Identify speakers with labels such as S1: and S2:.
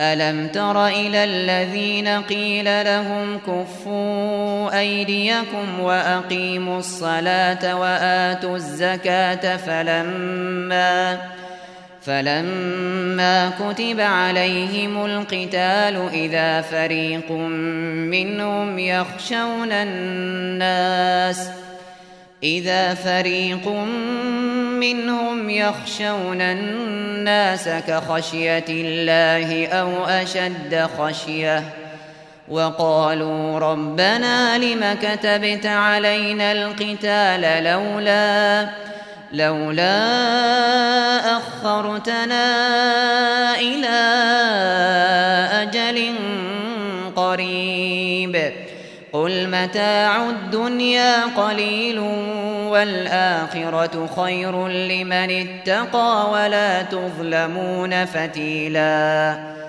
S1: ألم تر إلى الذين قيل لهم كفوا أيديكم وأقيموا الصلاة وآتوا الزكاة فلما كتب عليهم القتال إذا فريق منهم يخشون الناس كخشية الله أو أشد خشية وقالوا ربنا لم كتبت علينا القتال لولا أخرتنا إلى أجل قريب قل متاع الدنيا قليل والآخرة خير لمن اتقى ولا تظلمون فتيلا